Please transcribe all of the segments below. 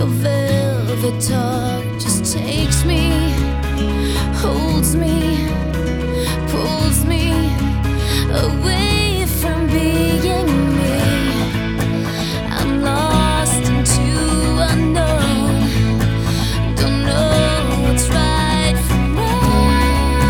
Your velvet talk just takes me, holds me, pulls me away from being me. I'm lost into unknown, don't know what's right from wrong.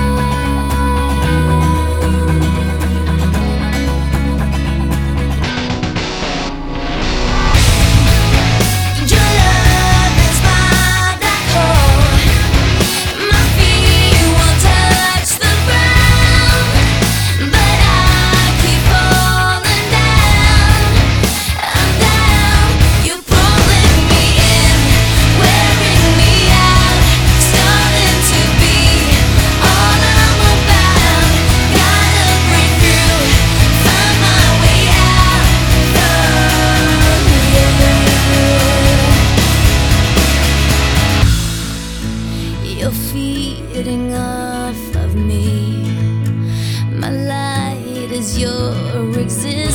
Your love is my black hole, my feet won't touch the ground, but I keep falling down. I'm down, you're pulling me in, wearing me out, starting to be all I'm about. Gotta break through, find my way out from you. You're feeding off of me. My light is your existence.